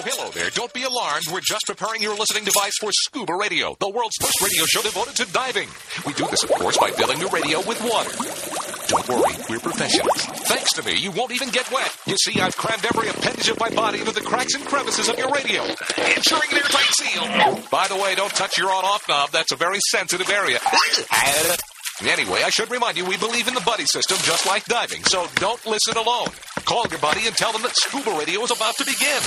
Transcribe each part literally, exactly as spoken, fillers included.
Hello there. Don't be alarmed. We're just preparing your listening device for Scuba Radio, the world's first radio show devoted to diving. We do this, of course, by filling your radio with water. Don't worry, we're professionals. Thanks to me, you won't even get wet. You see, I've crammed every appendage of my body into the cracks and crevices of your radio, ensuring an airtight seal. By the way, don't touch your on-off knob. That's a very sensitive area. Anyway, I should remind you, we believe in the buddy system just like diving, so don't listen alone. Call your buddy and tell them that Scuba Radio is about to begin.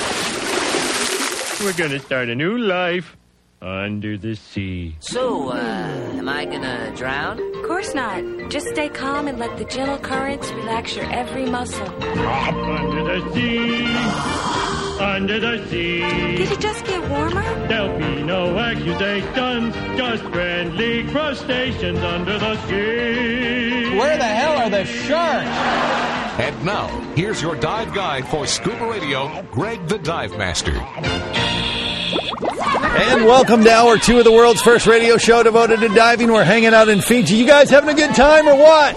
We're going to start a new life under the sea. So, uh, am I gonna drown? Of course not. Just stay calm and let the gentle currents relax your every muscle. Under the sea, under the sea. Did it just get warmer? There'll be no accusations, just friendly crustaceans under the sea. Where the hell are the sharks? And now, here's your dive guide for Scuba Radio, Greg the Dive Master. And welcome to hour two of the world's first radio show devoted to diving. We're hanging out in Fiji. You guys having a good time or what?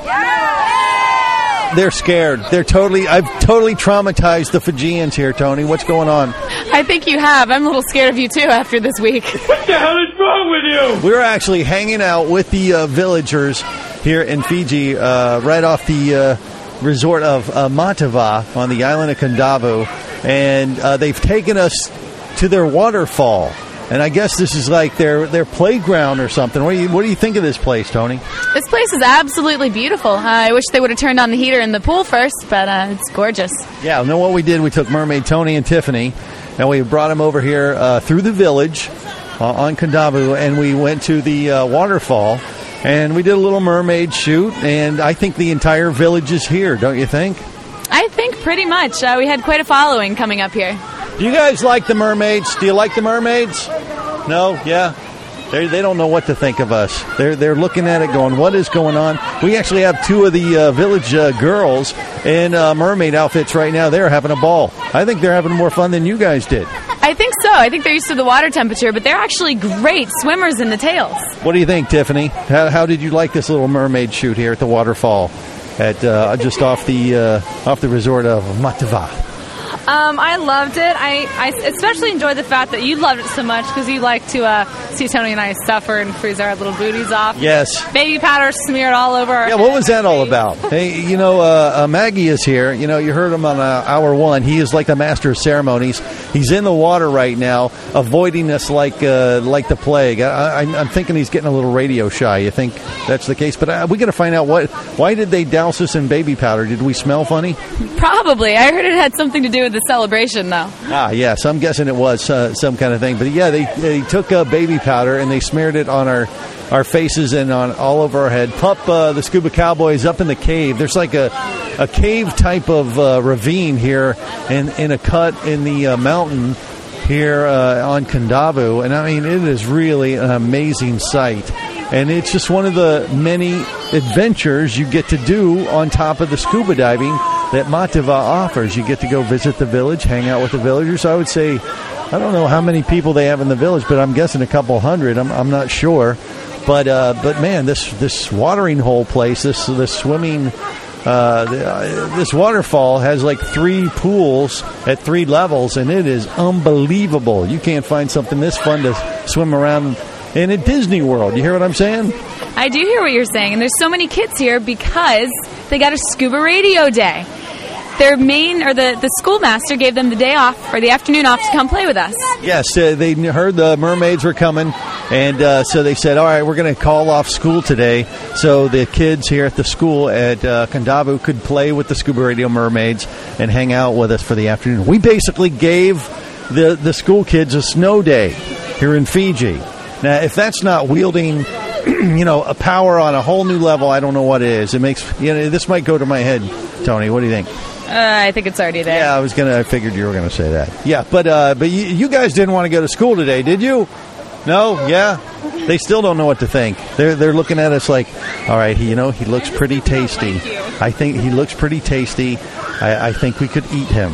Yeah! They're scared. They're totally, I've totally traumatized the Fijians here, Tony. What's going on? I think you have. I'm a little scared of you, too, after this week. What the hell is wrong with you? We're actually hanging out with the uh, villagers here in Fiji, uh, right off the uh, resort of uh, Matava on the island of Kondavu. And uh, they've taken us to their waterfall. And I guess this is like their, their playground or something. What do you what do you think of this place, Tony? This place is absolutely beautiful. Uh, I wish they would have turned on the heater in the pool first, but uh, it's gorgeous. Yeah, you know what we did? We took Mermaid Tony and Tiffany, and we brought them over here uh, through the village uh, on Kondavu, and we went to the uh, waterfall, and we did a little mermaid shoot, and I think the entire village is here, don't you think? I think pretty much. Uh, we had quite a following coming up here. Do you guys like the mermaids? Do you like the mermaids? No? Yeah? They they don't know what to think of us. They're they're looking at it going, what is going on? We actually have two of the uh, village uh, girls in uh, mermaid outfits right now. They're having a ball. I think they're having more fun than you guys did. I think so. I think they're used to the water temperature, but they're actually great swimmers in the tails. What do you think, Tiffany? How, how did you like this little mermaid shoot here at the waterfall at uh, just off the uh, off the resort of Matava? Um, I loved it. I, I especially enjoyed the fact that you loved it so much because you like to uh, see Tony and I suffer and freeze our little booties off. Yes. Baby powder smeared all over our Yeah, what was that all about? Hey, you know, uh, uh, Maggie is here. You know, you heard him on uh, hour one. He is like the master of ceremonies. He's in the water right now, avoiding us like uh, like the plague. I, I, I'm thinking he's getting a little radio shy. You think that's the case? But uh, we got to find out what. Why did they douse us in baby powder? Did we smell funny? Probably. I heard it had something to do with the celebration, though. Ah, yes. I'm guessing it was uh, some kind of thing. But, yeah, they they took uh, baby powder and they smeared it on our, our faces and on all over our head. Pup, uh, the Scuba Cowboys, up in the cave. There's like a, a cave type of uh, ravine here in, in a cut in the uh, mountain here uh, on Kondavu. And, I mean, it is really an amazing sight. And it's just one of the many adventures you get to do on top of the scuba diving that Matava offers. You get to go visit the village, hang out with the villagers. I would say, I don't know how many people they have in the village, but I'm guessing a couple hundred. I'm, I'm not sure. But, uh, but man, this this watering hole place, this this swimming, uh, this waterfall has like three pools at three levels, and it is unbelievable. You can't find something this fun to swim around in a Disney World. You hear what I'm saying? I do hear what you're saying, and there's so many kids here because they got a scuba radio day. Their main, or the, the schoolmaster gave them the day off, or the afternoon off, to come play with us. Yes, uh, they heard the mermaids were coming, and uh, so they said, all right, we're going to call off school today, so the kids here at the school at uh, Kondavu could play with the scuba radio mermaids and hang out with us for the afternoon. We basically gave the, the school kids a snow day here in Fiji. Now, if that's not wielding, you know, a power on a whole new level, I don't know what it is. It makes, you know, this might go to my head, Tony. What do you think? Uh, I think it's already there. Yeah, I was gonna. I figured you were gonna say that. Yeah, but uh, but you, you guys didn't want to go to school today, did you? No? Yeah? They still don't know what to think. They're they're looking at us like, all right, he, you know, he looks pretty tasty. I think he looks pretty tasty. I, I think we could eat him.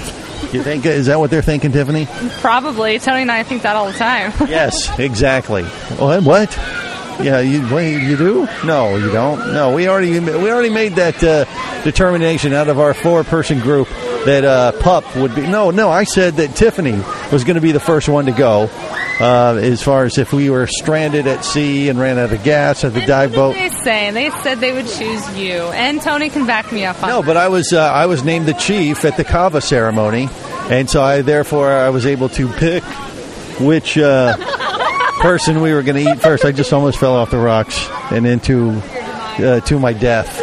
You think, is that what they're thinking, Tiffany? Probably. Tony and I think that all the time. Yes, exactly. What? What? Yeah, you wait, you do? No, you don't. No, we already we already made that uh, determination out of our four-person group that uh, Pup would be. No, no, I said that Tiffany was going to be the first one to go. Uh, as far as if we were stranded at sea and ran out of gas at the and dive boat. What did they say? They said they would choose you, and Tony can back me up on No, that. but I was uh, I was named the chief at the Kava ceremony, and so I therefore I was able to pick which uh, person we were going to eat first. I just almost fell off the rocks and into uh, to my death.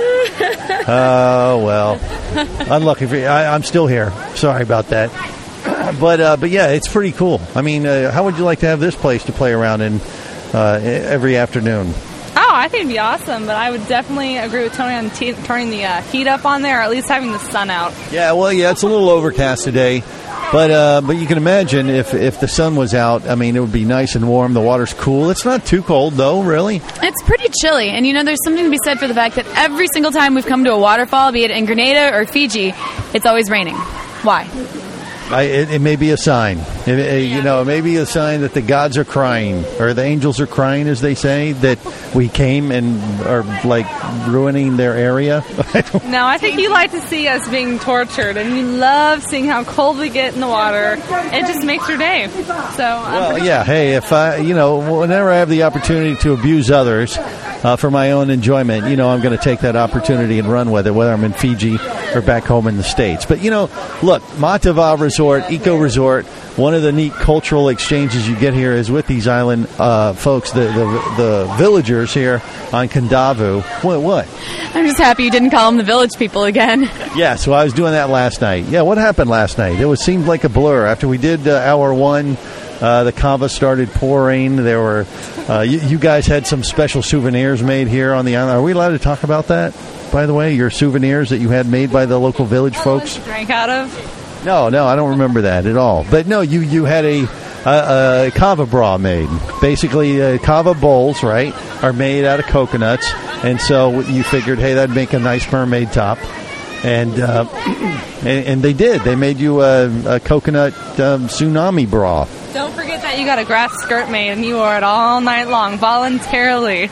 Oh well, unlucky for you. I, I'm still here. Sorry about that. But uh, but yeah, it's pretty cool. I mean, uh, how would you like to have this place to play around in uh, every afternoon? Oh, I think it'd be awesome, but I would definitely agree with Tony on t- turning the uh, heat up on there, or at least having the sun out. Yeah, well, yeah, it's a little overcast today, but uh, but you can imagine if if the sun was out, I mean, it would be nice and warm. The water's cool. It's not too cold, though, really. It's pretty chilly, and you know, there's something to be said for the fact that every single time we've come to a waterfall, be it in Grenada or Fiji, it's always raining. Why? I, it, it may be a sign. It, it, you know, it may be a sign that the gods are crying, or the angels are crying, as they say, that we came and are, like, ruining their area. No, I think you like to see us being tortured, and you love seeing how cold we get in the water. It just makes your day. So, well, yeah, hey, if I, you know, whenever I have the opportunity to abuse others uh, for my own enjoyment, you know, I'm going to take that opportunity and run with it, whether I'm in Fiji or back home in the States. But, you know, look, Matava Resort, Eco Resort, one of the neat cultural exchanges you get here is with these island uh, folks, the, the the villagers here on Kondavu. What? What? I'm just happy you didn't call them the village people again. Yeah, so I was doing that last night. Yeah, what happened last night? It was seemed like a blur. After we did uh, hour one, uh, the kava started pouring. There were uh, you, you guys had some special souvenirs made here on the island. Are we allowed to talk about that? By the way, your souvenirs that you had made by the local village folks? Drank out of? No, no, I don't remember that at all. But no, you, you had a, a, a kava bra made. Basically, uh, kava bowls, right, are made out of coconuts. And so you figured, hey, that'd make a nice mermaid top. And uh, and, and they did. They made you a, a coconut um, tsunami bra. Don't forget that you got a grass skirt made, and you wore it all night long, voluntarily.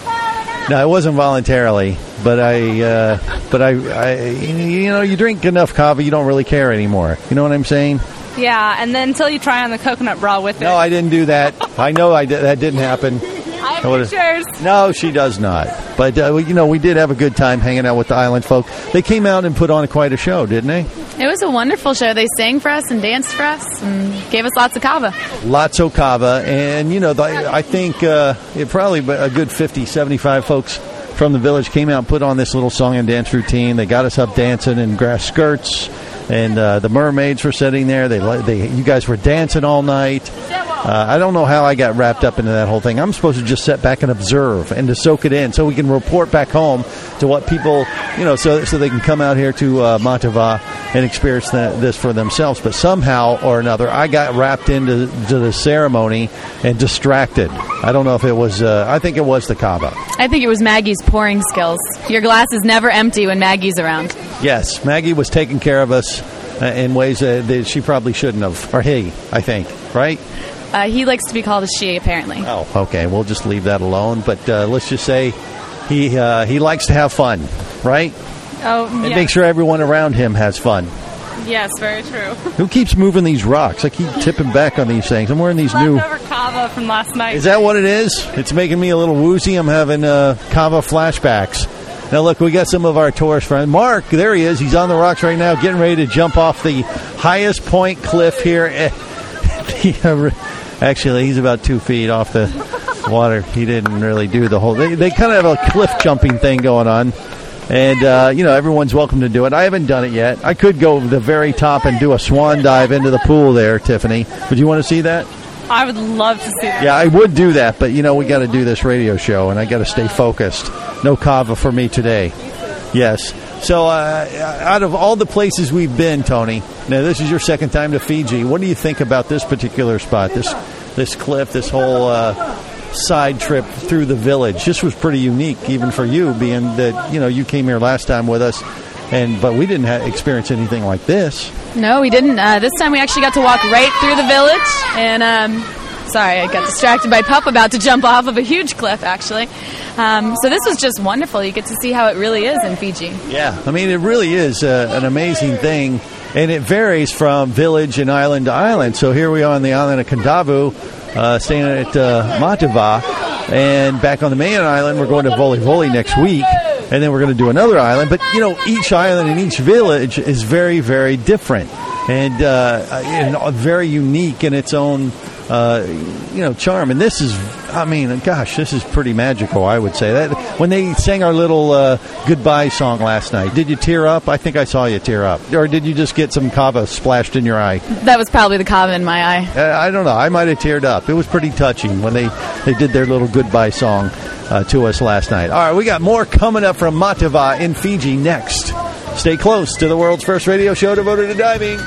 No, it wasn't voluntarily, but I, uh, but I, I, you know, you drink enough kava, you don't really care anymore. You know what I'm saying? Yeah, and then until you try on the coconut bra with it. No, I didn't do that. I know I did, that didn't happen. I have pictures. No, she does not. But, uh, you know, we did have a good time hanging out with the island folk. They came out and put on a, quite a show, didn't they? It was a wonderful show. They sang for us and danced for us and gave us lots of kava. Lots of kava. And, you know, the, I think uh, it probably a good fifty, seventy-five folks from the village came out and put on this little song and dance routine. They got us up dancing in grass skirts. And uh, the mermaids were sitting there. They, they, you guys were dancing all night. Uh, I don't know how I got wrapped up into that whole thing. I'm supposed to just sit back and observe and to soak it in so we can report back home to what people, you know, so so they can come out here to uh, Matava and experience the, this for themselves. But somehow or another, I got wrapped into to the ceremony and distracted. I don't know if it was, uh, I think it was the kava. I think it was Maggie's pouring skills. Your glass is never empty when Maggie's around. Yes, Maggie was taking care of us uh, in ways uh, that she probably shouldn't have. Or he, I think, right? Uh, he likes to be called a she, apparently. Oh, okay. We'll just leave that alone. But uh, let's just say he uh, he likes to have fun, right? Oh, And yeah. make sure everyone around him has fun. Yes, very true. Who keeps moving these rocks? I keep tipping back on these things. I'm wearing these new... Leftover kava from last night. Is that what it is? It's making me a little woozy. I'm having uh, kava flashbacks. Now, look, we got some of our tourist friends. Mark, there he is. He's on the rocks right now, getting ready to jump off the highest point cliff here. Actually, he's about two feet off the water. He didn't really do the whole... They, they kind of have a cliff jumping thing going on. And, uh, you know, everyone's welcome to do it. I haven't done it yet. I could go to the very top and do a swan dive into the pool there, Tiffany. Would you want to see that? I would love to see that. Yeah, I would do that, but, you know, we got to do this radio show, and I got to stay focused. No kava for me today. Yes. So, uh, out of all the places we've been, Tony, now this is your second time to Fiji. What do you think about this particular spot, this this cliff, this whole uh, side trip through the village? This was pretty unique, even for you, being that, you know, you came here last time with us, and but we didn't ha- experience anything like this. No, we didn't. Uh, this time we actually got to walk right through the village and um, Sorry, I got distracted by Pup about to jump off of a huge cliff, actually. Um, so this was just wonderful. You get to see how it really is in Fiji. Yeah, I mean, it really is uh, an amazing thing, and it varies from village and island to island. So here we are on the island of Kandavu, uh, staying at uh, Matava, and back on the main island, we're going to Voli Voli next week, and then we're going to do another island. But, you know, each island and each village is very, very different and, uh, and very unique in its own Uh, you know, charm. And this is, I mean, gosh, this is pretty magical, I would say. That when they sang our little uh, goodbye song last night, did you tear up? I think I saw you tear up. Or did you just get some kava splashed in your eye? That was probably the kava in my eye. Uh, I don't know. I might have teared up. It was pretty touching when they, they did their little goodbye song uh, to us last night. All right, we got more coming up from Matava in Fiji next. Stay close to the world's first radio show devoted to diving.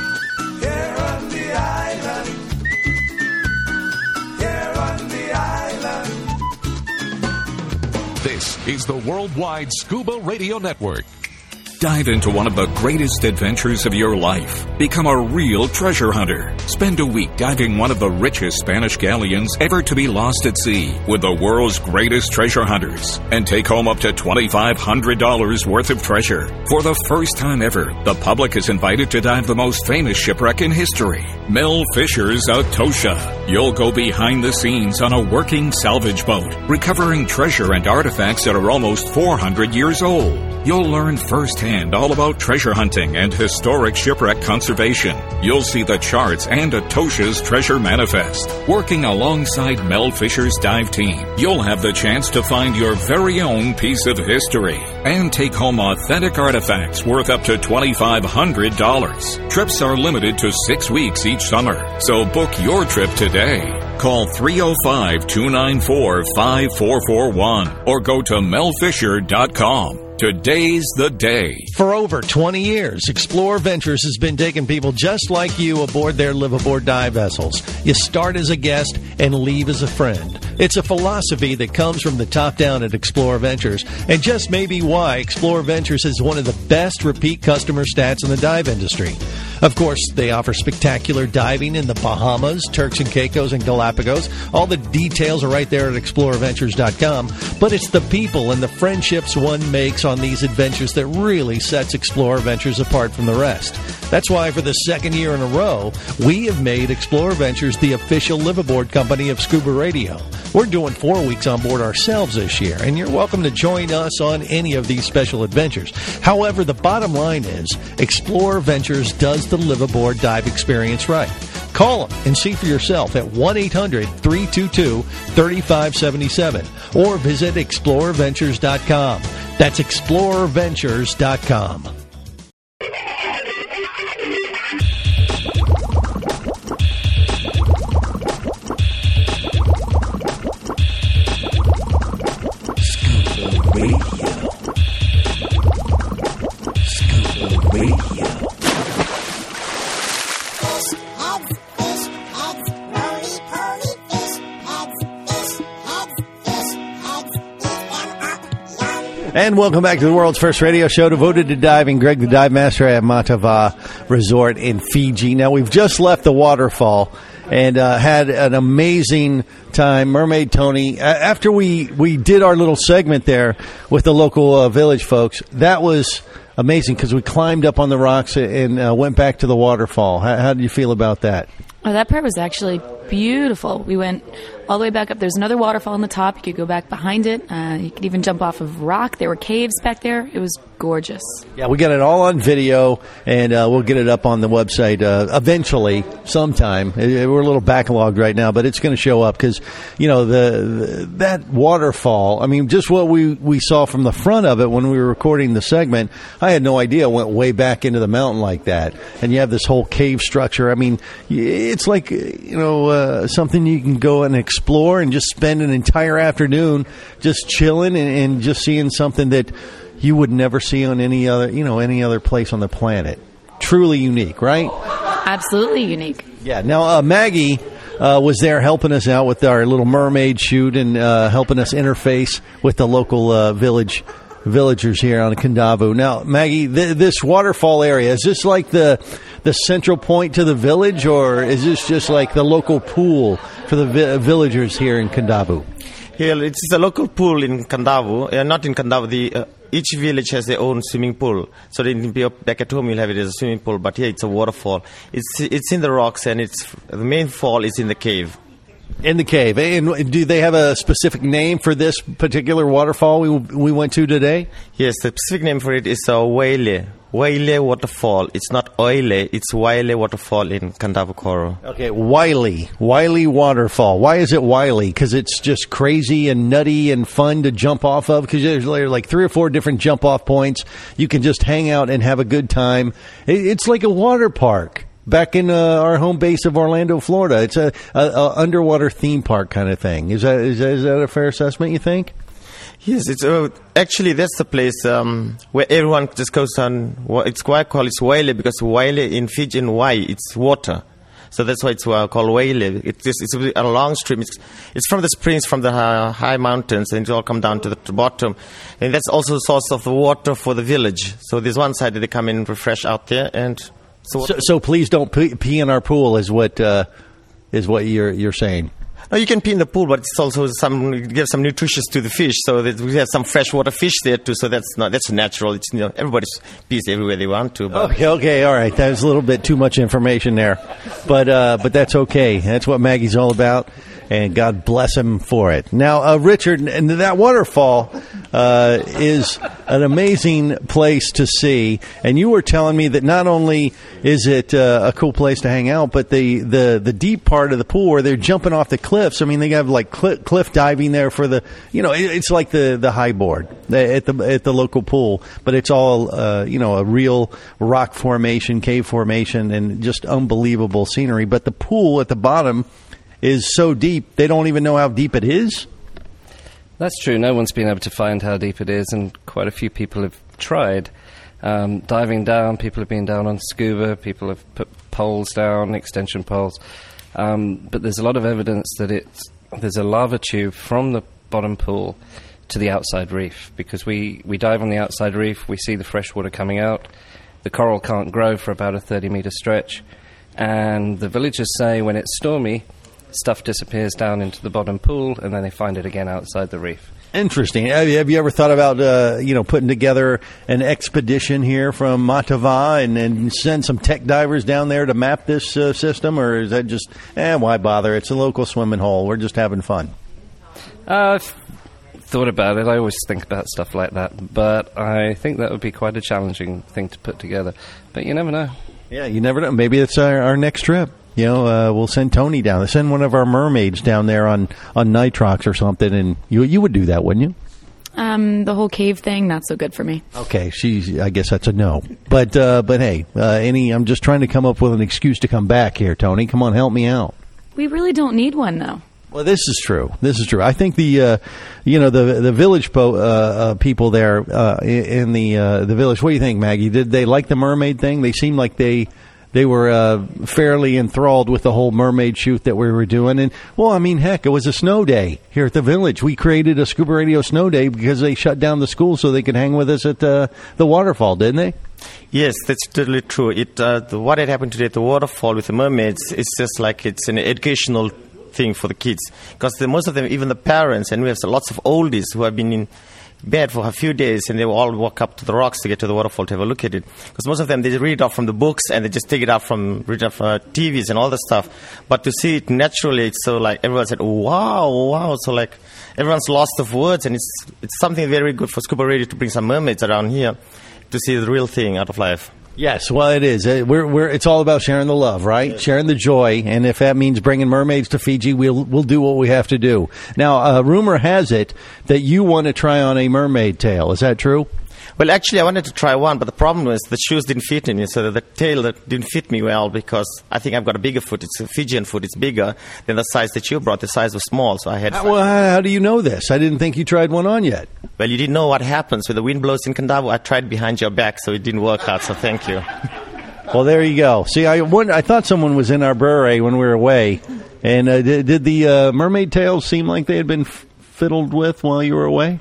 This is the Worldwide Scuba Radio Network. Dive into one of the greatest adventures of your life. Become a real treasure hunter. Spend a week diving one of the richest Spanish galleons ever to be lost at sea with the world's greatest treasure hunters. And take home up to twenty-five hundred dollars worth of treasure. For the first time ever, the public is invited to dive the most famous shipwreck in history, Mel Fisher's Atosha. You'll go behind the scenes on a working salvage boat, recovering treasure and artifacts that are almost four hundred years old. You'll learn firsthand all about treasure hunting and historic shipwreck conservation. You'll see the charts and Atosha's treasure manifest. Working alongside Mel Fisher's dive team, you'll have the chance to find your very own piece of history and take home authentic artifacts worth up to twenty-five hundred dollars. Trips are limited to six weeks each summer, so book your trip today. Call three oh five, two nine four, five four four one or go to mel fisher dot com. Today's the day. For over twenty years, Explore Ventures has been taking people just like you aboard their live-aboard dive vessels. You start as a guest and leave as a friend. It's a philosophy that comes from the top down at Explore Ventures, and just may be why Explore Ventures is one of the best repeat customer stats in the dive industry. Of course, they offer spectacular diving in the Bahamas, Turks and Caicos, and Galapagos. All the details are right there at explore ventures dot com. But it's the people and the friendships one makes on these adventures that really sets Explore Ventures apart from the rest. That's why for the second year in a row, we have made Explore Ventures the official live-aboard company of Scuba Radio. We're doing four weeks on board ourselves this year, and you're welcome to join us on any of these special adventures. However, the bottom line is, Explore Ventures does the live-aboard dive experience right. Call them and see for yourself at one eight hundred, three two two, three five seven seven or visit explore ventures dot com. That's explore ventures dot com. Scuba Radio. Scuba Radio. And welcome back to the world's first radio show devoted to diving. Greg, the dive master at Matava Resort in Fiji. Now, we've just left the waterfall and uh, had an amazing time. Mermaid Tony, after we, we did our little segment there with the local uh, village folks, that was amazing because we climbed up on the rocks and uh, went back to the waterfall. How, how did you feel about that? Oh, that part was actually beautiful. We went all the way back up. There's another waterfall on the top. You could go back behind it. Uh, you could even jump off of rock. There were caves back there. It was gorgeous. Yeah, we got it all on video, and uh, we'll get it up on the website uh, eventually, sometime. We're a little backlogged right now, but it's going to show up because, you know, the, the that waterfall, I mean, just what we, we saw from the front of it when we were recording the segment, I had no idea it went way back into the mountain like that. And you have this whole cave structure. I mean, it's like, you know, uh, something you can go and explore and just spend an entire afternoon just chilling and, and just seeing something that you would never see on any other, you know, any other place on the planet. Truly unique, right? Absolutely unique. Yeah. Now, uh, Maggie uh, was there helping us out with our little mermaid shoot and uh, helping us interface with the local uh, village villagers here on Kandavu. Now, Maggie, th- this waterfall area, is this like the the central point to the village, or is this just like the local pool for the vi- villagers here in Candavu? Here, it's a local pool in Candavu. Uh, not in Candavu. The, uh, each village has their own swimming pool. So in, back at home, you'll have it as a swimming pool. But here, it's a waterfall. It's it's in the rocks, and it's the main fall is in the cave. In the cave. And do they have a specific name for this particular waterfall we we went to today? Yes, the specific name for it is uh, Waile. Waile Waterfall. It's not Oile, it's Waile Waterfall in Candavu Koro. Okay, Wiley. Wiley Waterfall. Why is it Wiley? Because it's just crazy and nutty and fun to jump off of? Because there's like three or four different jump-off points. You can just hang out and have a good time. It's like a water park. Back in uh, our home base of Orlando, Florida. It's a, a, a underwater theme park kind of thing. Is that is that, is that a fair assessment, you think? Yes, it's uh, actually that's the place um, where everyone just goes on. It's quite called it's Waile because Waile in Fijian Wai, it's water. So that's why it's uh, called Waile. It's just, it's a long stream. It's, it's from the springs from the uh, high mountains, and it all come down to the to bottom. And that's also the source of the water for the village. So there's one side that they come in and refresh out there, and So, so, so please don't pee, pee in our pool. Is what uh, is what you're you're saying? No, you can pee in the pool, but it's also some it gives some nutritious to the fish. So that we have some freshwater fish there too. So that's not that's natural. It's you know everybody's pees everywhere they want to. But. Okay, okay, all right. That was a little bit too much information there, but uh, but that's okay. That's what Maggie's all about. And God bless him for it. Now, uh, Richard, and that waterfall uh, is an amazing place to see. And you were telling me that not only is it uh, a cool place to hang out, but the, the, the deep part of the pool where they're jumping off the cliffs. I mean, they have like cliff, cliff diving there for the, you know, it, it's like the, the high board at the at the local pool, but it's all uh, you know, a real rock formation, cave formation, and just unbelievable scenery. But the pool at the bottom is so deep, they don't even know how deep it is? That's true. No one's been able to find how deep it is, and quite a few people have tried. Um, diving down, people have been down on scuba, people have put poles down, extension poles. Um, but there's a lot of evidence that it's, there's a lava tube from the bottom pool to the outside reef, because we, we dive on the outside reef, we see the fresh water coming out. The coral can't grow for about a thirty metre stretch, and the villagers say when it's stormy, stuff disappears down into the bottom pool, and then they find it again outside the reef. Interesting. Have you, have you ever thought about, uh, you know, putting together an expedition here from Matava and, and send some tech divers down there to map this uh, system, or is that just, eh, why bother? It's a local swimming hole. We're just having fun. Uh, I've thought about it. I always think about stuff like that, but I think that would be quite a challenging thing to put together. But you never know. Yeah, you never know. Maybe it's our, our next trip. You know, uh, we'll send Tony down. Send one of our mermaids down there on, on nitrox or something, and you you would do that, wouldn't you? Um, the whole cave thing, not so good for me. Okay, she's. I guess that's a no. But uh, but hey, uh, any. I'm just trying to come up with an excuse to come back here, Tony. Come on, help me out. We really don't need one, though. Well, this is true. This is true. I think the, uh, you know, the the village po- uh, uh, people there uh, in the uh, the village. What do you think, Maggie? Did they like the mermaid thing? They seemed like they. They were uh, fairly enthralled with the whole mermaid shoot that we were doing. And, well, I mean, heck, it was a snow day here at the village. We created a Scuba Radio snow day because they shut down the school so they could hang with us at uh, the waterfall, didn't they? Yes, that's totally true. It uh, the, what had happened today at the waterfall with the mermaids is just like it's an educational thing for the kids. Because the, most of them, even the parents, and we have lots of oldies who have been in bed for a few days, and they will all walk up to the rocks to get to the waterfall to have a look at it. Because most of them, they read it off from the books, and they just take it out from read off uh, T Vs and all the stuff. But to see it naturally, it's so like everyone said, wow, wow. So like everyone's lost of words, and it's it's something very good for Scuba Radio to bring some mermaids around here to see the real thing out of life. Yes, well, it is. We're, we're, it's all about sharing the love, right? Yeah. Sharing the joy, and if that means bringing mermaids to Fiji, we'll we'll do what we have to do. Now, uh, rumor has it that you want to try on a mermaid tail. Is that true? Well, actually, I wanted to try one, but the problem was the shoes didn't fit in me, so the tail that didn't fit me well because I think I've got a bigger foot. It's a Fijian foot. It's bigger than the size that you brought. The size was small, so I had... How, well, how do you know this? I didn't think you tried one on yet. Well, you didn't know what happens when the wind blows in Candavu. I tried behind your back, so it didn't work out, so thank you. Well, there you go. See, I wonder, I thought someone was in our beret when we were away, and uh, did, did the uh, mermaid tails seem like they had been f- fiddled with while you were away?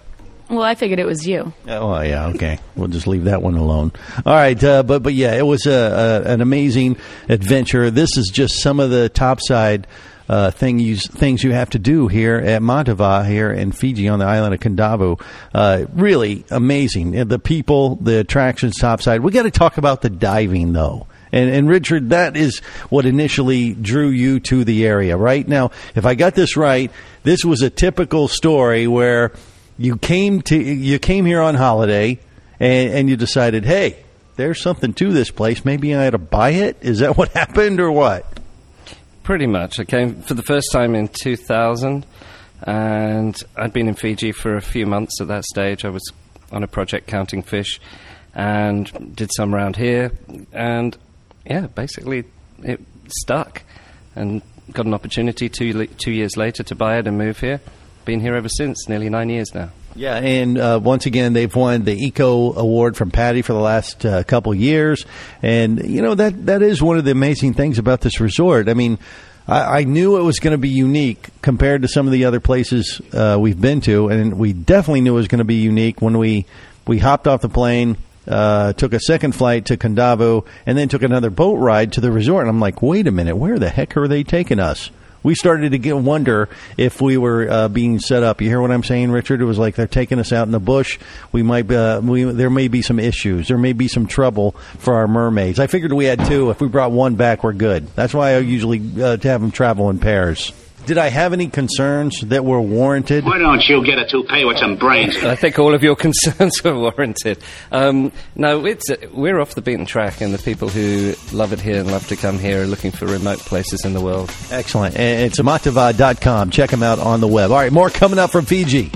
Well, I figured it was you. Oh, yeah, okay. We'll just leave that one alone. All right, uh, but but yeah, it was a, a, an amazing adventure. This is just some of the topside uh, thing you, things you have to do here at Matava here in Fiji on the island of Kondavu. Uh, really amazing. And the people, the attractions topside. We got to talk about the diving, though. And, and Richard, that is what initially drew you to the area, right? Now, if I got this right, this was a typical story where you came to you came here on holiday and, and you decided, hey, there's something to this place. Maybe I ought to buy it. Is that what happened or what? Pretty much. I came for the first time in two thousand, and I'd been in Fiji for a few months at that stage. I was on a project counting fish and did some around here, and yeah, basically it stuck, and got an opportunity two two years later to buy it and move here. Been here ever since, nearly nine years now. Yeah, and uh, once again, they've won the Eco Award from Patty for the last uh, couple years, and you know that that is one of the amazing things about this resort. I mean, I, I knew it was going to be unique compared to some of the other places uh, we've been to, and we definitely knew it was going to be unique when we we hopped off the plane. Uh, took a second flight to Kondavu, and then took another boat ride to the resort. And I'm like, wait a minute, where the heck are they taking us? We started to get, wonder if we were uh, being set up. You hear what I'm saying, Richard? It was like they're taking us out in the bush. We might, uh, we, there may be some issues. There may be some trouble for our mermaids. I figured we had two. If we brought one back, we're good. That's why I usually uh, have them travel in pairs. Did I have any concerns that were warranted? Why don't you get a toupee with some brains? I think all of your concerns were warranted. Um, no, it's, uh, we're off the beaten track, and the people who love it here and love to come here are looking for remote places in the world. Excellent. And it's matava dot com. Check them out on the web. All right, more coming up from Fiji.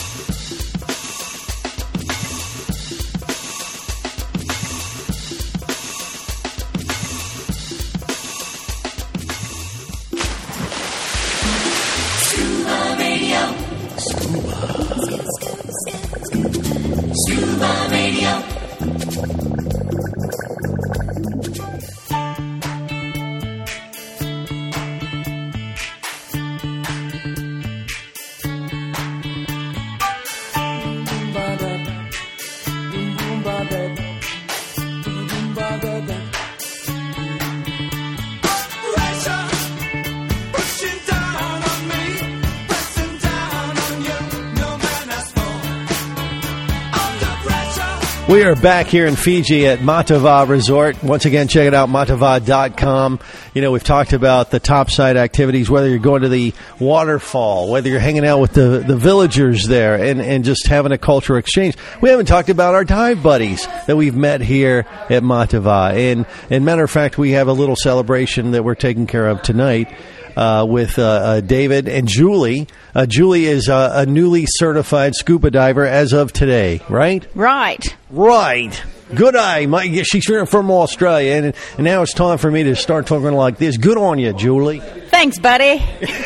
We are back here in Fiji at Matava Resort. Once again, check it out, matava dot com. You know, we've talked about the topside activities, whether you're going to the waterfall, whether you're hanging out with the, the villagers there and, and just having a cultural exchange. We haven't talked about our dive buddies that we've met here at Matava. And, and matter of fact, we have a little celebration that we're taking care of tonight. Uh, with uh, uh, David and Julie. Uh, Julie is uh, a newly certified scuba diver as of today, right? Right. Right. Good eye. My, she's from Australia, and, and now it's time for me to start talking like this. Good on you, Julie. Thanks, buddy.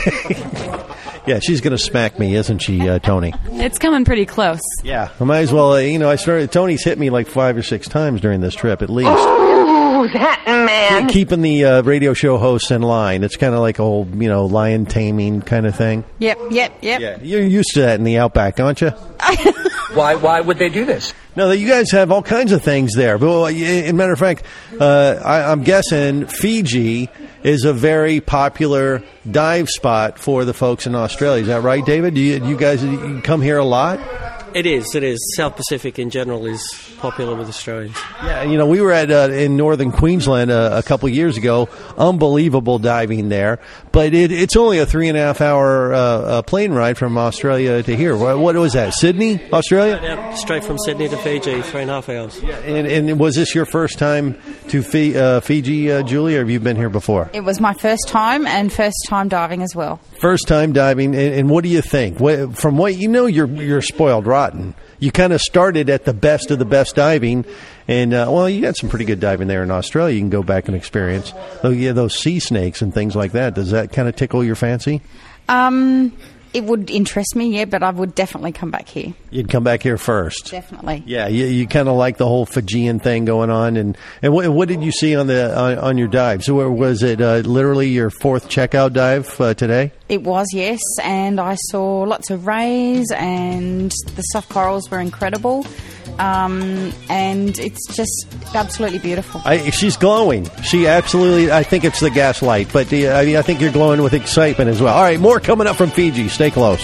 Yeah, she's going to smack me, isn't she, uh, Tony? It's coming pretty close. Yeah. I might as well, uh, you know, I started, Tony's hit me like five or six times during this trip, at least. Oh, that man. Keeping the uh, radio show hosts in line. It's kind of like old, you know, lion taming kind of thing. Yep, yep, yep. Yeah, you're used to that in the Outback, aren't you? Why Why would they do this? No, you guys have all kinds of things there. But, as a matter of fact, uh, I, I'm guessing Fiji is a very popular dive spot for the folks in Australia. Is that right, David? Do you, you guys you come here a lot? It is. It is. South Pacific in general is popular with Australians. Yeah, you know, we were at uh, in northern Queensland uh, a couple of years ago. Unbelievable diving there, but it, it's only a three and a half hour uh, uh, plane ride from Australia to here. What, what was that? Sydney, Australia? Yeah, straight from Sydney to Fiji, three and a half hours. Yeah, and, and was this your first time to Fi- uh, Fiji, uh, Julie, or have you been here before? It was my first time and first time diving as well. First time diving, and, and what do you think? What, from what you know, you're you're spoiled rotten. You kind of started at the best of the best diving, and uh, well, you got some pretty good diving there in Australia. You can go back and experience. Oh yeah, those sea snakes and things like that. Does that kind of tickle your fancy? Um, It would interest me, yeah, but I would definitely come back here. You'd come back here first. Definitely. Yeah, you, you kind of like the whole Fijian thing going on, and and what, what did you see on the on, on your dive? So was it uh, literally your fourth checkout dive uh, today? It was, yes, and I saw lots of rays, and the soft corals were incredible. Um, and it's just absolutely beautiful. I, she's glowing. She absolutely, I think it's the gaslight, but the, I, mean, I think you're glowing with excitement as well. All right, more coming up from Fiji. Stay close.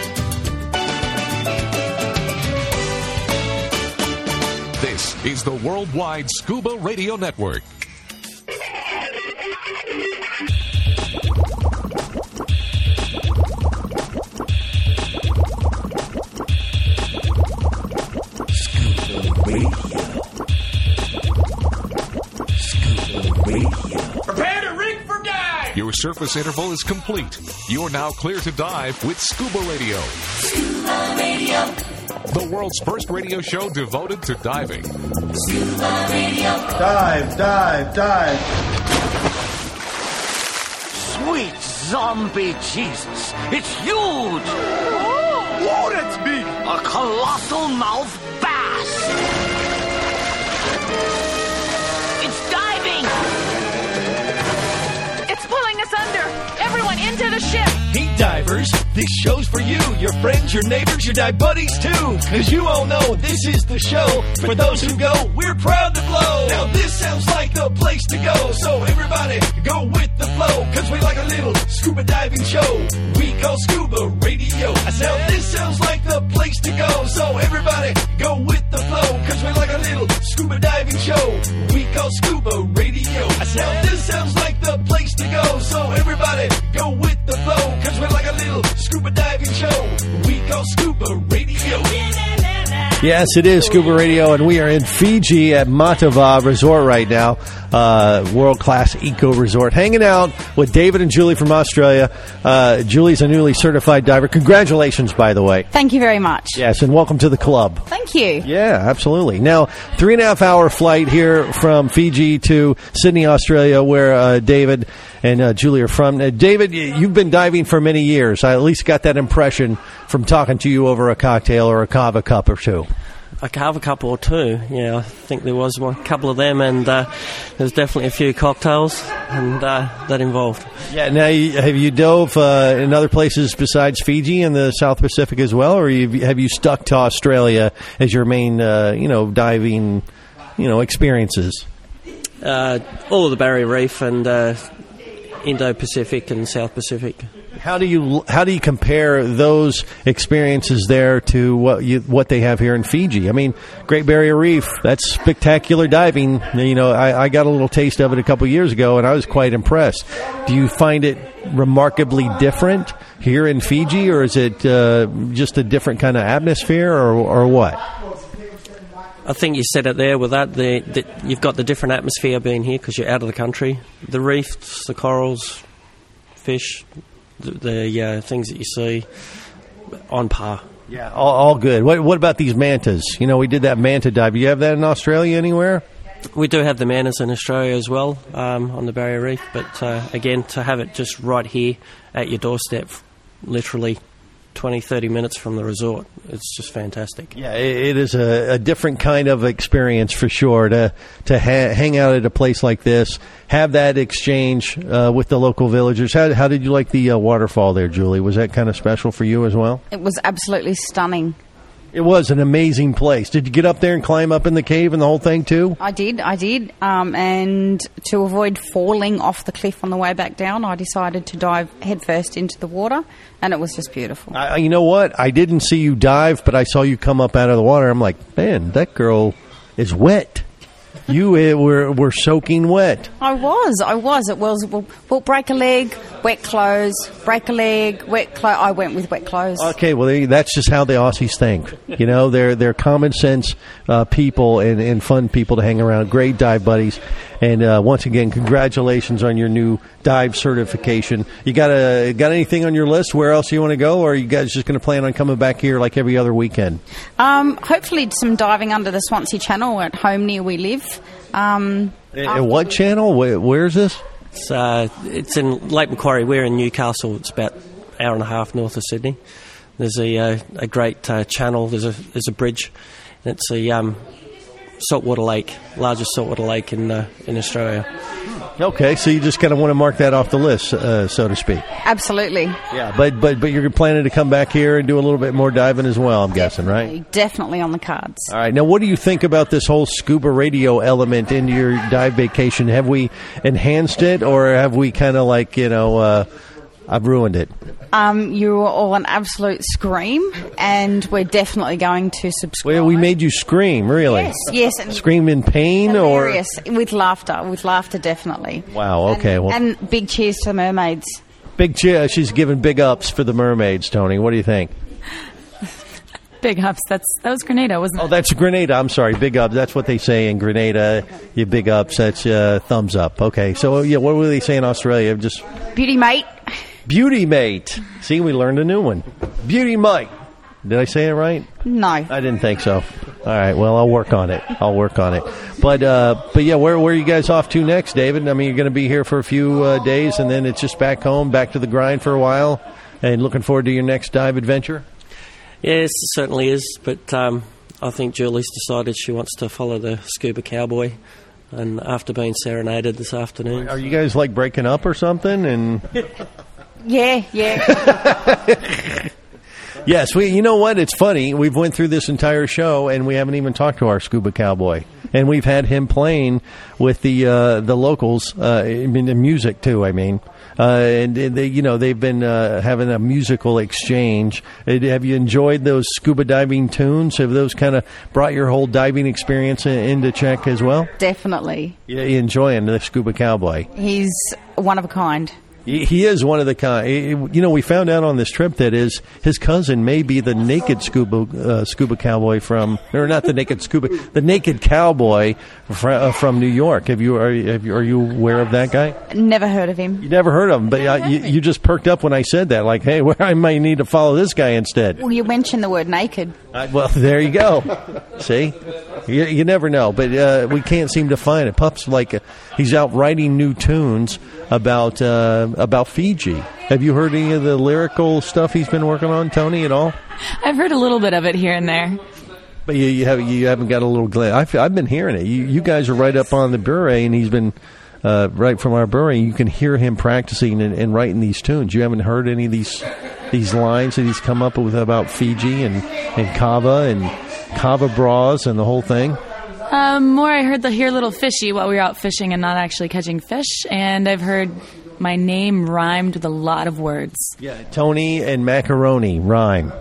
This is the Worldwide Scuba Radio Network. Prepare to rig for dive! Your surface interval is complete. You're now clear to dive with Scuba Radio. Scuba Radio. The world's first radio show devoted to diving. Scuba Radio. Dive, dive, dive. Sweet zombie Jesus. It's huge! Whoa, that's big! A colossal mouth bass! It's diving! It's pulling us under. Everyone into the ship. Hey divers, this show's for you, your friends, your neighbors, your dive buddies too. Cause you all know this is the show. For those who go, we're proud to blow. Now this sounds like the place to go. So everybody go with the flow. Cause we like a little scuba diving show. We call Scuba Radio. I said this sounds like the place to go. So everybody go with the flow. Cause we like a little scuba diving show. We call Scuba Radio. I said this sounds like the place to go. So everybody go with the flow. Cause we're like a little scuba diving show. We call Scuba Radio. Yes, it is Scuba Radio, and we are in Fiji at Matava Resort right now. Uh, world-class eco resort. Hanging out with David and Julie from Australia. Uh, Julie's a newly certified diver. Congratulations, by the way. Thank you very much. Yes, and welcome to the club. Thank you. Yeah, absolutely. Now, three and a half hour flight here from Fiji to Sydney, Australia, where uh, David and uh, Julie are from. Uh, David, you've been diving for many years. I at least got that impression from talking to you over a cocktail or a kava cup or two. A kava cup or two, yeah. I think there was one, a couple of them, and uh, there's definitely a few cocktails and uh, that involved. Yeah. Now, you, have you dove uh, in other places besides Fiji and the South Pacific as well, or you, have you stuck to Australia as your main, uh, you know, diving, you know, experiences? Uh, all of the Barrier Reef and uh, Indo-Pacific and South Pacific. How do you how do you compare those experiences there to what you, what they have here in Fiji? I mean, Great Barrier Reef, that's spectacular diving. You know, I, I got a little taste of it a couple of years ago, and I was quite impressed. Do you find it remarkably different here in Fiji, or is it uh, just a different kind of atmosphere, or, or what? I think you said it there with that. The, the, you've got the different atmosphere being here because you're out of the country. The reefs, the corals, fish, the, the uh, things that you see, on par. Yeah, all, all good. What, what about these mantas? You know, we did that manta dive. Do you have that in Australia anywhere? We do have the mantas in Australia as well, um, on the Barrier Reef. But uh, again, to have it just right here at your doorstep, literally twenty, thirty minutes from the resort, it's just fantastic. Yeah, it, it is a, a different kind of experience for sure to to ha- hang out at a place like this, have that exchange uh, with the local villagers. How, how did you like the uh, waterfall there, Julie? Was that kind of special for you as well? It was absolutely stunning. It was an amazing place. Did you get up there and climb up in the cave and the whole thing too? I did, I did. Um, and to avoid falling off the cliff on the way back down, I decided to dive headfirst into the water, and it was just beautiful. I, you know what? I didn't see you dive, but I saw you come up out of the water. I'm like, man, that girl is wet. You uh, were were soaking wet. I was, I was. It was, well, well, break a leg, wet clothes, break a leg, wet clothes. I went with wet clothes. Okay, well, they, that's just how the Aussies think. You know, they're they're common sense uh, people and, and fun people to hang around. Great dive buddies. And uh, once again, congratulations on your new dive certification. You got a, got anything on your list? Where else you want to go? Or are you guys just going to plan on coming back here like every other weekend? Um, hopefully some diving under the Swansea Channel at home near we live. Um, and what channel? Where, where is this? It's, uh, it's in Lake Macquarie. We're in Newcastle. It's about hour and a half north of Sydney. There's a uh, a great uh, channel. There's a there's a bridge. And it's a um, saltwater lake, largest saltwater lake in uh, in Australia. Okay, so you just kind of want to mark that off the list, uh, so to speak. Absolutely. Yeah, but but but you're planning to come back here and do a little bit more diving as well, I'm guessing, right? Definitely on the cards. All right. Now, what do you think about this whole scuba radio element into your dive vacation? Have we enhanced it, or have we kind of like, you know, uh, I've ruined it? Um, you were all an absolute scream, and we're definitely going to subscribe. Well, we made you scream, really? Yes, yes. And scream in pain, hilarious, or with laughter, with laughter, definitely. Wow. Okay. And, well, and big cheers to the mermaids. Big cheer. She's giving big ups for the mermaids, Tony. What do you think? Big ups. That's that was Grenada, wasn't it? Oh, that's Grenada. I'm sorry. Big ups. That's what they say in Grenada. You big ups. That's uh, thumbs up. Okay. So, yeah, what were they say in Australia? Just beauty mate. Beauty mate. See, we learned a new one. Beauty mate. Did I say it right? No. I didn't think so. All right. Well, I'll work on it. I'll work on it. But, uh, but yeah, where, where are you guys off to next, David? I mean, you're going to be here for a few uh, days, and then it's just back home, back to the grind for a while, and looking forward to your next dive adventure? Yes, it certainly is. But um, I think Julie's decided she wants to follow the scuba cowboy. And after being serenaded this afternoon. Are you guys, like, breaking up or something? And... Yeah, yeah. Yes, we. You know what? It's funny. We've went through this entire show, and we haven't even talked to our scuba cowboy. And we've had him playing with the uh, the locals, uh, I mean, the music, too, I mean. Uh, and, they, you know, they've been uh, having a musical exchange. Uh, have you enjoyed those scuba diving tunes? Have those kind of brought your whole diving experience in, into check as well? Definitely. Yeah, you enjoying the scuba cowboy? He's one of a kind. He is one of the kind. You know, we found out on this trip that his his cousin may be the naked scuba uh, scuba cowboy from, or not the naked scuba, the naked cowboy from, uh, from New York. Have you are, have you are you aware of that guy? Never heard of him. You never heard of him, but uh, you, you just perked up when I said that. Like, hey, well, I might need to follow this guy instead. Well, you mentioned the word naked. Uh, well, there you go. See, you, you never know, but uh, we can't seem to find it. Pup's like uh, he's out writing new tunes about uh, about Fiji. Have you heard any of the lyrical stuff he's been working on, Tony, at all? I've heard a little bit of it here and there. But you, you, have, you haven't got a little glance. I've, I've been hearing it. You, you guys are right up on the buret, and he's been uh, right from our buret. You can hear him practicing and, and writing these tunes. You haven't heard any of these these lines that he's come up with about Fiji and, and kava and kava bras and the whole thing? Um, more, I heard the "Here Little Fishy" while we were out fishing and not actually catching fish, and I've heard my name rhymed with a lot of words. Yeah, Tony and macaroni rhyme.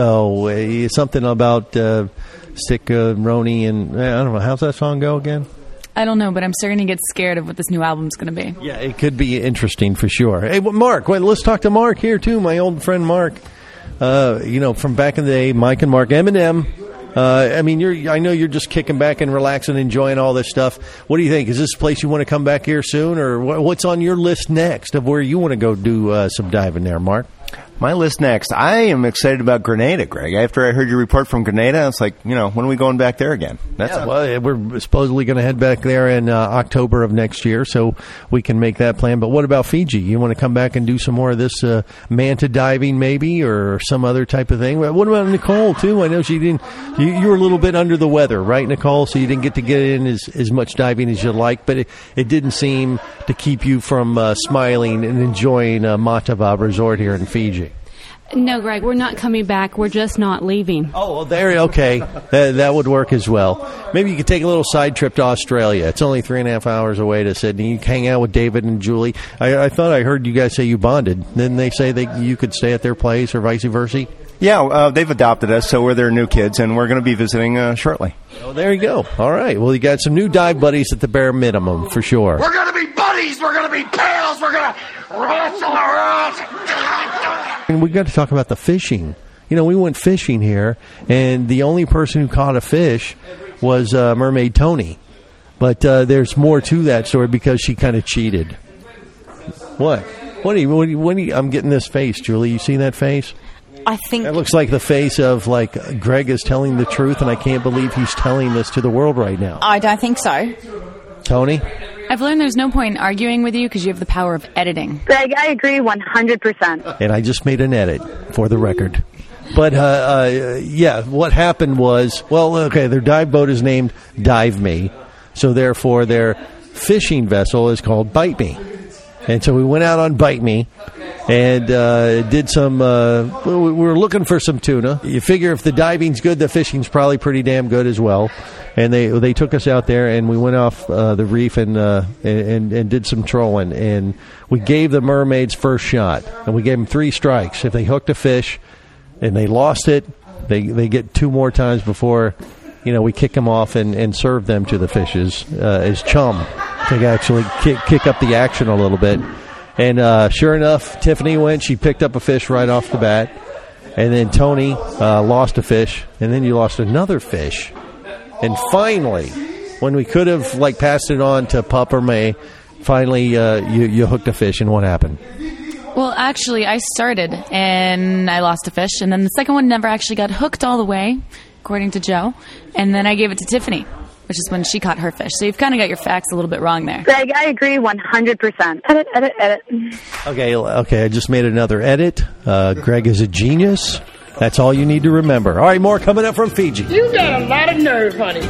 So uh, something about uh, stick-a-roni and I don't know. How's that song go again? I don't know, but I'm starting to get scared of what this new album's going to be. Yeah, it could be interesting for sure. Hey, well, Mark, wait, let's talk to Mark here too. My old friend Mark. Uh, you know, from back in the day, Mike and Mark, Eminem. Uh, I mean, you're. I know you're just kicking back and relaxing, enjoying all this stuff. What do you think? Is this a place you want to come back here soon, or what's on your list next of where you want to go do uh, some diving there, Mark? My list next. I am excited about Grenada, Greg. After I heard your report from Grenada, I was like, you know, when are we going back there again? That's yeah, well, we're supposedly going to head back there in uh, October of next year, so we can make that plan. But what about Fiji? You want to come back and do some more of this uh, manta diving, maybe, or some other type of thing? What about Nicole too? I know she didn't. You, you were a little bit under the weather, right, Nicole? So you didn't get to get in as, as much diving as you'd like, but it, it didn't seem to keep you from uh, smiling and enjoying uh, Matava Resort here in Fiji. No, Greg, we're not coming back. We're just not leaving. Oh, well, there, okay. That, that would work as well. Maybe you could take a little side trip to Australia. It's only three and a half hours away to Sydney. You can hang out with David and Julie. I, I thought I heard you guys say you bonded. Didn't they say that you could stay at their place or vice versa? Yeah, uh, they've adopted us, so we're their new kids, and we're going to be visiting uh, shortly. Oh, there you go. All right. Well, you got some new dive buddies at the bare minimum, for sure. We're going to be buddies. We're going to be pals. We're going to wrestle around. And we got to talk about the fishing. You know, we went fishing here, and the only person who caught a fish was uh, Mermaid Tony. But uh, there's more to that story because she kind of cheated. What? What do you? What do you, what do you? I'm getting this face, Julie. You see that face? I think that looks like the face of like Greg is telling the truth, and I can't believe he's telling this to the world right now. I don't think so. Tony? I've learned there's no point in arguing with you because you have the power of editing. Greg, I agree one hundred percent. And I just made an edit for the record. But, uh, uh, yeah, what happened was, well, okay, their dive boat is named Dive Me. So, therefore, their fishing vessel is called Bite Me. And so we went out on Bite Me and uh, did some, uh, we were looking for some tuna. You figure if the diving's good, the fishing's probably pretty damn good as well. And they they took us out there, and we went off uh, the reef and, uh, and and did some trolling. And we gave the mermaids first shot, and we gave them three strikes. If they hooked a fish and they lost it, they they get two more times before, you know, we kick them off and, and serve them to the fishes uh, as chum to actually kick, kick up the action a little bit. And uh, sure enough, Tiffany went. She picked up a fish right off the bat. And then Tony uh, lost a fish, and then you lost another fish. And finally, when we could have like passed it on to Pup or May, finally uh, you, you hooked a fish, and what happened? Well, actually, I started, and I lost a fish, and then the second one never actually got hooked all the way, according to Joe, and then I gave it to Tiffany, which is when she caught her fish. So you've kind of got your facts a little bit wrong there. Greg, I agree one hundred percent. Edit, edit, edit. Okay, okay, I just made another edit. Uh, Greg is a genius. That's all you need to remember. All right, more coming up from Fiji. You got a lot of nerve, honey.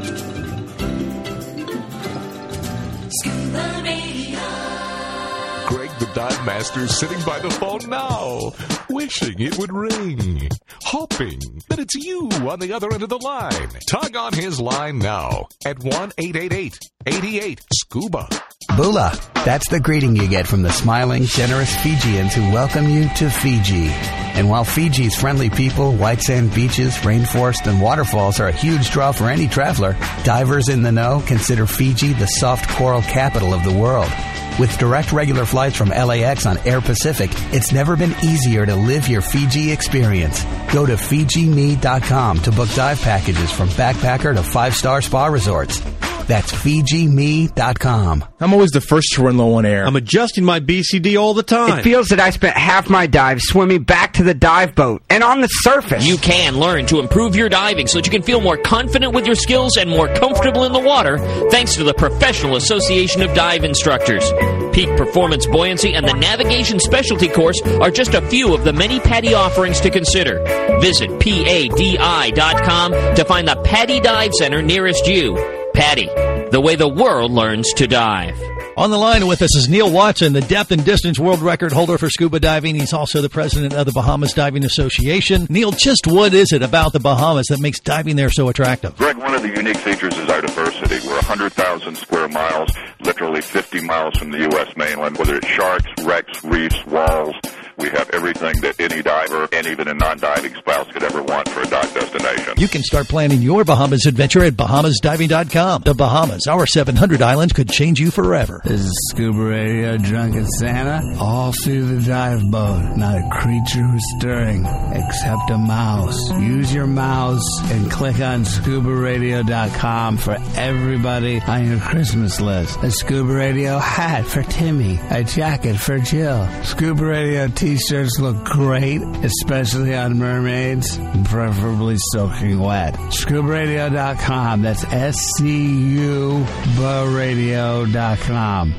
Greg the Dive Master is sitting by the phone now, wishing it would ring, hoping that it's you on the other end of the line. Tug on his line now at one eight eight eight, eight eight, SCUBA. Bula. That's the greeting you get from the smiling, generous Fijians who welcome you to Fiji. And while Fiji's friendly people, white sand beaches, rainforest, and waterfalls are a huge draw for any traveler, divers in the know consider Fiji the soft coral capital of the world. With direct regular flights from L A X on Air Pacific, it's never been easier to live your Fiji experience. Go to Fiji Me dot com to book dive packages from backpacker to five-star spa resorts. That's Fiji Me dot com. I'm always the first to run low on air. I'm adjusting my B C D all the time. It feels that I spent half my dive swimming back to the dive boat and on the surface. You can learn to improve your diving so that you can feel more confident with your skills and more comfortable in the water thanks to the Professional Association of Dive Instructors. Peak Performance Buoyancy and the Navigation Specialty Course are just a few of the many PADI offerings to consider. Visit P A D I dot com to find the PADI Dive Center nearest you. PADI, the way the world learns to dive. On the line with us is Neil Watson, the depth and distance world record holder for scuba diving. He's also the president of the Bahamas Diving Association. Neil, just what is it about the Bahamas that makes diving there so attractive? Greg, one of the unique features is our diversity. We're one hundred thousand square miles, literally fifty miles from the U S mainland, whether it's sharks, wrecks, reefs, walls. We have everything that any diver and even a non-diving spouse could ever want for a dive destination. You can start planning your Bahamas adventure at Bahamas Diving dot com. The Bahamas, our seven hundred islands could change you forever. This is Scuba Radio, Drunken Santa. All through the dive boat, not a creature was stirring except a mouse. Use your mouse and click on Scuba Radio dot com for everybody on your Christmas list. A Scuba Radio hat for Timmy, a jacket for Jill. Scuba Radio T-shirts look great, especially on mermaids, preferably soaking wet. Scuba Radio dot com. That's S C U B A Radio dot com.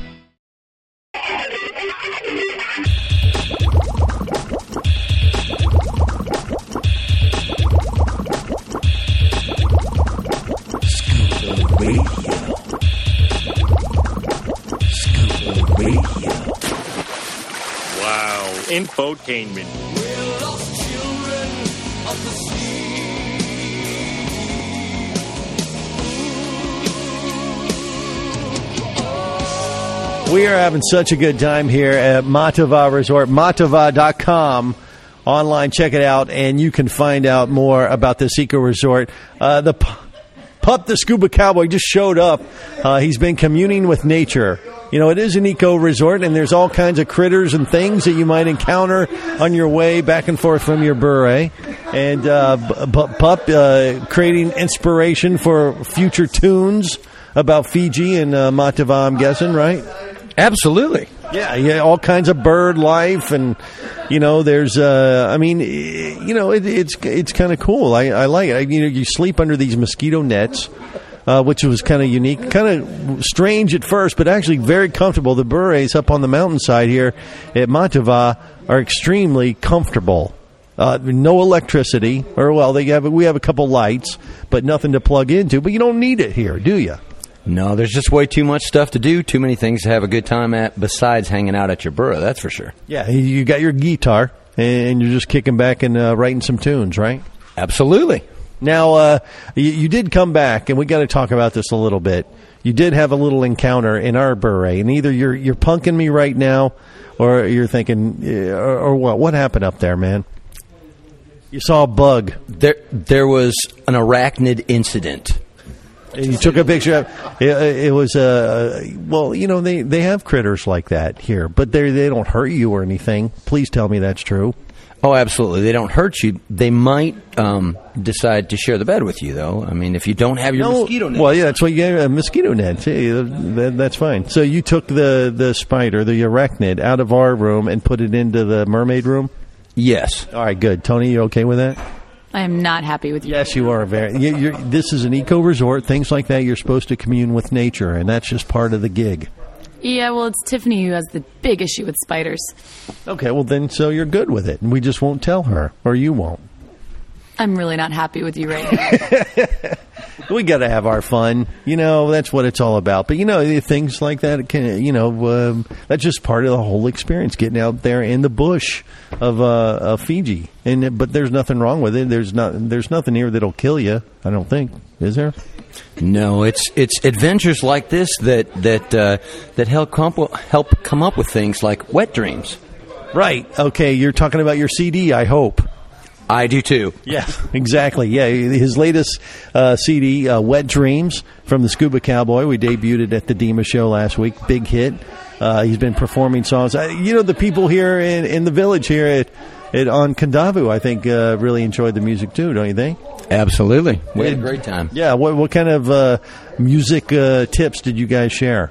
Scuba Radio. Scuba Radio. Wow, infotainment. We are having such a good time here at Matava Resort, matava dot com. Online, check it out, and you can find out more about this eco resort. Uh, the P- Pup the Scuba Cowboy just showed up. Uh, he's been communing with nature. You know, it is an eco resort, and there's all kinds of critters and things that you might encounter on your way back and forth from your beret. And uh, B- B- Pup uh, creating inspiration for future tunes about Fiji and uh, Matava, I'm guessing, right? Absolutely. Yeah, yeah, all kinds of bird life, and you know, there's, uh, I mean, you know, it, it's it's kind of cool. I, I like it. I, you know, you sleep under these mosquito nets uh, which was kind of unique, kind of strange at first, but actually very comfortable. The berets up on the mountainside here at Matava are extremely comfortable. Uh, no electricity, or well, they have we have a couple lights, but nothing to plug into. But you don't need it here, do you? No, there's just way too much stuff to do, too many things to have a good time at besides hanging out at your burro, that's for sure. Yeah, you got your guitar, and you're just kicking back and uh, writing some tunes, right? Absolutely. Now, uh, you, you did come back, and we got to talk about this a little bit. You did have a little encounter in our beret, and either you're you're punking me right now, or you're thinking, or, or what? What happened up there, man? You saw a bug. There, there was an arachnid incident. And you took a picture of it. It was a uh, well, you know, they, they have critters like that here, but they they don't hurt you or anything. Please tell me that's true. Oh, absolutely. They don't hurt you. They might um, decide to share the bed with you, though. I mean, if you don't have your no, mosquito net. Well, yeah, that's what you get, a mosquito net. Hey, that, that's fine. So you took the, the spider, the arachnid, out of our room and put it into the mermaid room? Yes. All right, good. Tony, you okay with that? I am not happy with you. Yes, you are. Very. You, you're, this is an eco resort. Things like that, you're supposed to commune with nature, and that's just part of the gig. Yeah, well, it's Tiffany who has the big issue with spiders. Okay, well then, so you're good with it, and we just won't tell her, or you won't. I'm really not happy with you right now. We got to have our fun. You know, that's what it's all about. But, you know, things like that, can, you know, um, that's just part of the whole experience, getting out there in the bush of, uh, of Fiji. And But there's nothing wrong with it. There's not. There's nothing here that'll kill you, I don't think. Is there? No, it's it's adventures like this that that uh, that help come, help come up with things like wet dreams. Right. Okay, you're talking about your C D, I hope. I do too. Yeah, exactly. Yeah, his latest uh, C D, uh, Wet Dreams, from the Scuba Cowboy. We debuted it at the D E M A show last week. Big hit. Uh, he's been performing songs. Uh, you know, the people here in, in the village here at, at on Kandavu, I think, uh, really enjoyed the music too, don't you think? Absolutely. We had a great time. Yeah. What, what kind of uh, music uh, tips did you guys share?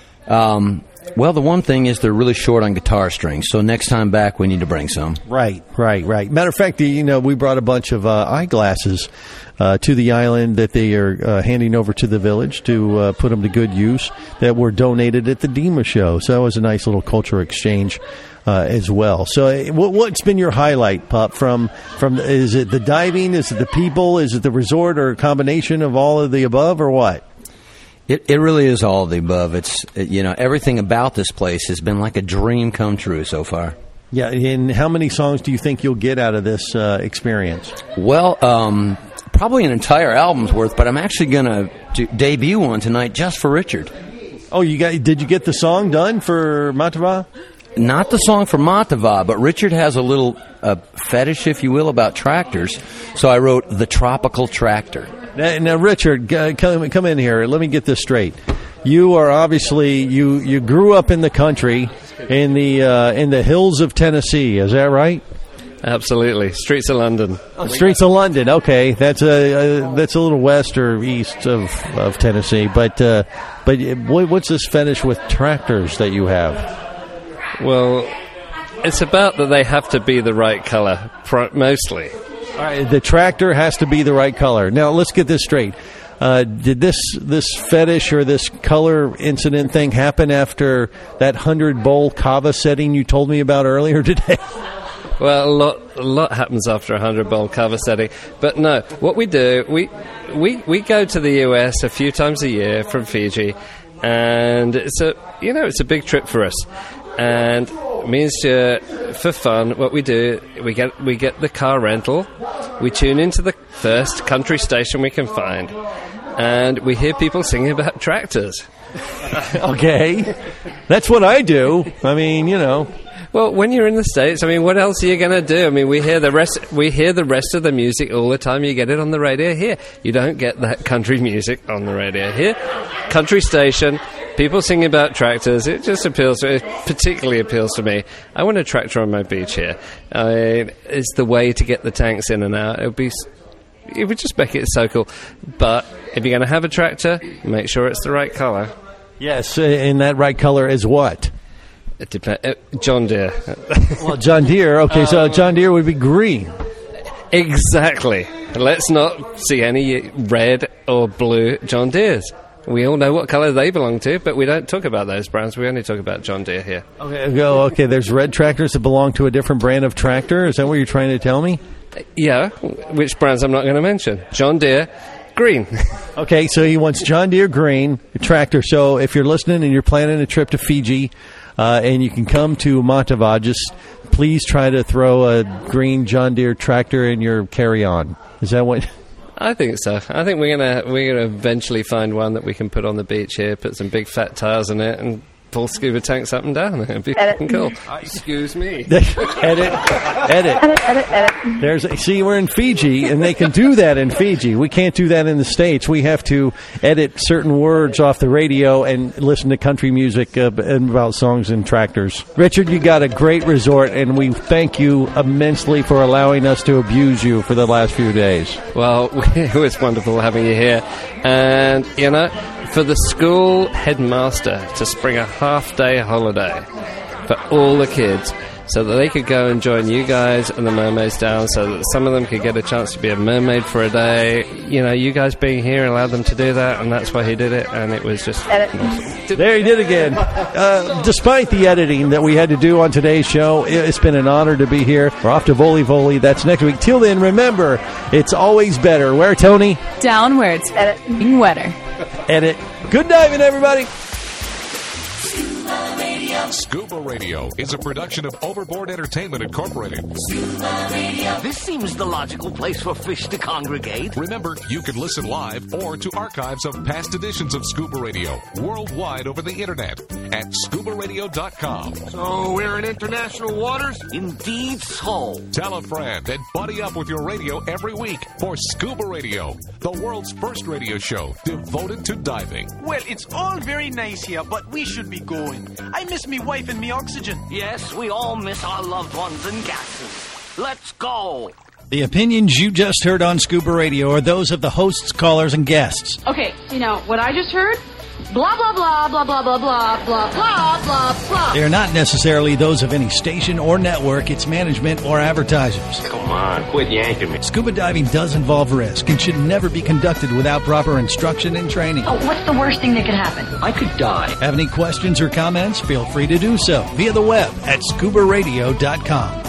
Um, well, the one thing is they're really short on guitar strings, so next time back we need to bring some. Right, right, right. Matter of fact, you know, we brought a bunch of uh, eyeglasses uh, to the island that they are uh, handing over to the village to uh, put them to good use that were donated at the D E M A show. So that was a nice little culture exchange uh, as well. So uh, what, what's been your highlight, Pup, from, from, is it the diving, is it the people, is it the resort, or a combination of all of the above, or what? It it really is all of the above. It's, you know, everything about this place has been like a dream come true so far. Yeah, and how many songs do you think you'll get out of this uh, experience? Well, um, probably an entire album's worth, but I'm actually going to debut one tonight just for Richard. Oh, you got? Did you get the song done for Matava? Not the song for Matava, but Richard has a little uh, fetish, if you will, about tractors. So I wrote The Tropical Tractor. Now, now Richard, come, come in here. Let me get this straight. You are obviously, you, you grew up in the country, in the uh, in the hills of Tennessee. Is that right? Absolutely. Streets of London. Oh, streets of London. Okay, that's a, a that's a little west or east of, of Tennessee. But uh, but what's this fetish with tractors that you have? Well, it's about that they have to be the right color, mostly. All right, the tractor has to be the right color. Now, let's get this straight. Uh, did this this fetish or this color incident thing happen after that hundred bowl kava setting you told me about earlier today? Well, a lot a lot happens after a hundred bowl kava setting. But no, what we do, we we we go to the U S a few times a year from Fiji, and it's a you know it's a big trip for us. And me and Stuart, for fun, what we do, we get we get the car rental, we tune into the first country station we can find, and we hear people singing about tractors. Okay, that's what I do. I mean, you know. Well, when you're in the States, I mean, what else are you going to do? I mean, we hear the rest. We hear the rest of the music all the time. You get it on the radio here. You don't get that country music on the radio here. Country station, people singing about tractors. It just appeals to. It particularly appeals to me. I want a tractor on my beach here. I mean, it's the way to get the tanks in and out. It would be. It would just make it so cool. But if you're going to have a tractor, make sure it's the right color. Yes, and that right color is what? It depends. Uh, John Deere. Well, John Deere. Okay, so John Deere would be green. Exactly. Let's not see any red or blue John Deeres. We all know what colour they belong to, but we don't talk about those brands. We only talk about John Deere here. Okay, go. Okay, there's red tractors that belong to a different brand of tractor. Is that what you're trying to tell me? Yeah, which brands I'm not going to mention. John Deere, green. Okay, so he wants John Deere green tractor. So if you're listening and you're planning a trip to Fiji, uh, and you can come to Matava, just please try to throw a green John Deere tractor in your carry-on. Is that what... I think so. I think we're gonna we're gonna eventually find one that we can put on the beach here, put some big fat tires in it, and pull scuba tanks up and down. It'd be fucking cool. Excuse me. edit, edit, edit, edit, edit. There's a, see, we're in Fiji, and they can do that in Fiji. We can't do that in the States. We have to edit certain words off the radio and listen to country music uh, about songs and tractors. Richard, you got a great resort, and we thank you immensely for allowing us to abuse you for the last few days. Well, it was wonderful having you here, and you know, for the school headmaster to spring a half-day holiday for all the kids so that they could go and join you guys and the Mermaids Down, so that some of them could get a chance to be a mermaid for a day. You know, you guys being here allowed them to do that, and that's why he did it, and it was just... There he did again. Uh, despite the editing that we had to do on today's show, it's been an honor to be here. We're off to Voli Voli. That's next week. Till then, remember, it's always better. Where, Tony? Down where it's getting wetter. Edit. Good diving, everybody. Scuba Radio is a production of Overboard Entertainment Incorporated. This seems the logical place for fish to congregate. Remember, you can listen live or to archives of past editions of Scuba Radio worldwide over the internet at scuba radio dot com. So we're in international waters? Indeed so. Tell a friend and buddy up with your radio every week for Scuba Radio, the world's first radio show devoted to diving. Well, it's all very nice here, but we should be going. I miss me wife and me oxygen. Yes, we all miss our loved ones and gases. Let's go. The opinions you just heard on Scuba Radio are those of the hosts, callers, and guests. Okay, you know, what I just heard? Blah, blah, blah, blah, blah, blah, blah, blah, blah, blah, blah. They are not necessarily those of any station or network, its management, or advertisers. Come on, quit yanking me. Scuba diving does involve risk and should never be conducted without proper instruction and training. Oh, what's the worst thing that could happen? I could die. Have any questions or comments? Feel free to do so via the web at scuba radio dot com.